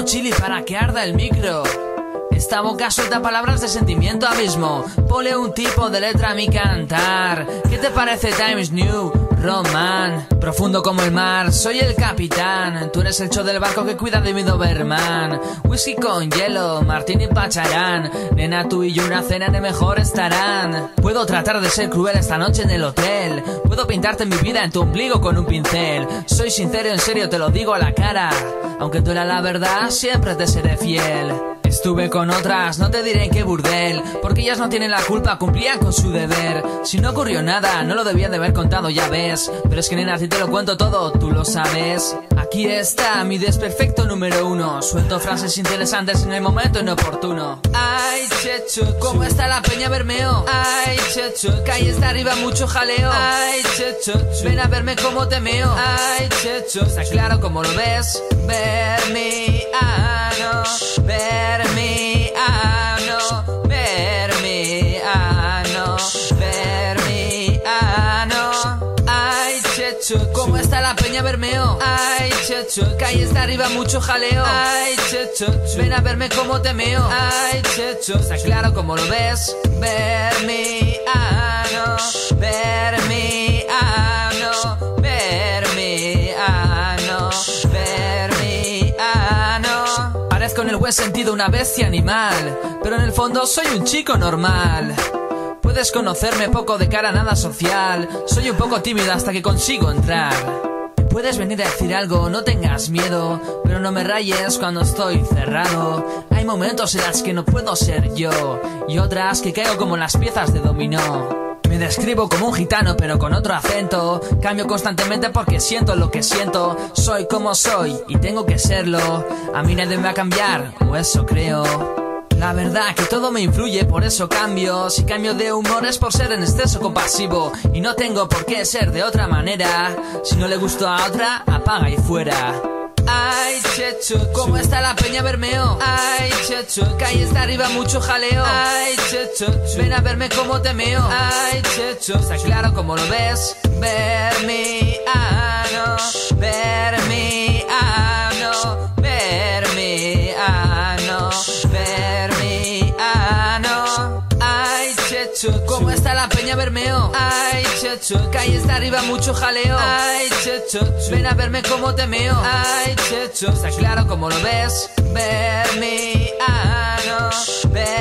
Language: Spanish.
chili para que arda el micro. Esta boca suelta palabras de sentimiento abismo. Ponle un tipo de letra a mi cantar. ¿Qué te parece Times New Roman? Profundo como el mar, soy el capitán. Tú eres el cho del barco que cuida de mi Doberman. Whisky con hielo, martini pacharán. Nena, tú y yo una cena de mejor estarán. Puedo tratar de ser cruel esta noche en el hotel. Puedo pintarte mi vida en tu ombligo con un pincel. Soy sincero, en serio, te lo digo a la cara. Aunque duela la verdad, siempre te seré fiel. Estuve con otras, no te diré en qué burdel, porque ellas no tienen la culpa, cumplían con su deber. Si no ocurrió nada, no lo debían de haber contado, ya ves. Pero es que nena, si te lo cuento todo, tú lo sabes. Aquí está mi desperfecto número 1. Suelto frases interesantes en el momento inoportuno. Ay, checho, ¿cómo está la peña Bermeo? Ay, checho, calles de arriba mucho jaleo. Ay, checho, ven a verme como te meo. Ay, checho, está claro como lo ves. Ver mi ano, ver mi ano, ver mi ano, ver mi ano. Ay, checho, ¿cómo está la peña Bermeo? Ay, checho, calles de arriba mucho jaleo. Ay, checho, ven a verme como te meo. Ay, checho, está claro como lo ves. Ver mi ano, ver mi ano, ver mi ano, ver mi ano. Parezco en el buen sentido una bestia animal, pero en el fondo soy un chico normal. Puedes conocerme poco de cara, nada social. Soy un poco tímido hasta que consigo entrar. Puedes venir a decir algo, no tengas miedo, pero no me rayes cuando estoy cerrado. Hay momentos en los que no puedo ser yo, y otras que caigo como las piezas de dominó. Me describo como un gitano pero con otro acento. Cambio constantemente porque siento lo que siento. Soy como soy y tengo que serlo. A mí nadie me va a cambiar, o eso creo. La verdad que todo me influye, por eso cambio. Si cambio de humor es por ser en exceso compasivo, y no tengo por qué ser de otra manera. Si no le gusto a otra, apaga y fuera. Ay, checho, ¿cómo está la peña Bermeo? Ay, checho, calles de arriba mucho jaleo. Ay, checho, ven a verme como te meo. Ay, checho, está claro como lo ves. Ver mi ano, ver mi ano, ver mi ano, ver mi ano. Ay, checho, ¿cómo está la peña Bermeo? Ay, checho, calles de arriba mucho jaleo. Ay, checho, ven a verme como te meo. Ay, checho, está claro como lo ves. Ver mi ano, ver